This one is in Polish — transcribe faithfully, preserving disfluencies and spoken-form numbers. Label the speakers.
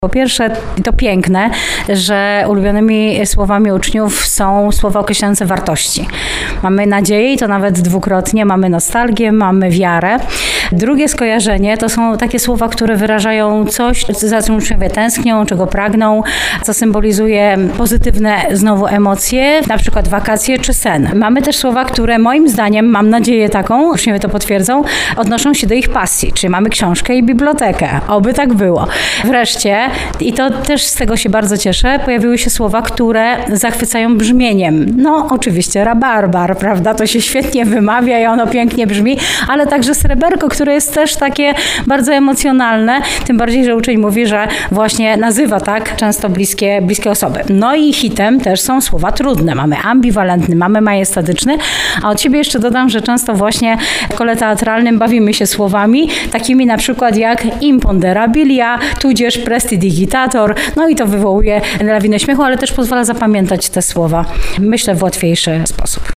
Speaker 1: Po pierwsze, to piękne, że ulubionymi słowami uczniów są słowa określające wartości. Mamy nadzieję i to nawet dwukrotnie, mamy nostalgię, mamy wiarę. Drugie skojarzenie to są takie słowa, które wyrażają coś, za czym uczniowie tęsknią, czego pragną, co symbolizuje pozytywne znowu emocje, na przykład wakacje czy sen. Mamy też słowa, które moim zdaniem, mam nadzieję taką, uczniowie to potwierdzą, odnoszą się do ich pasji, czyli mamy książkę i bibliotekę. Oby tak było. Wreszcie, i to też z tego się bardzo cieszę, pojawiły się słowa, które zachwycają brzmieniem. No oczywiście rabarbar, prawda, to się świetnie wymawia i ono pięknie brzmi, ale także sreberko, które jest też takie bardzo emocjonalne, tym bardziej, że uczeń mówi, że właśnie nazywa tak często bliskie, bliskie osoby. No i hitem też są słowa trudne. Mamy ambiwalentny, mamy majestatyczny, a od siebie jeszcze dodam, że często właśnie w kole teatralnym bawimy się słowami, takimi na przykład jak imponderabilia, tudzież prestidigitator, no i to wywołuje lawinę śmiechu, ale też pozwala zapamiętać te słowa, myślę, w łatwiejszy sposób.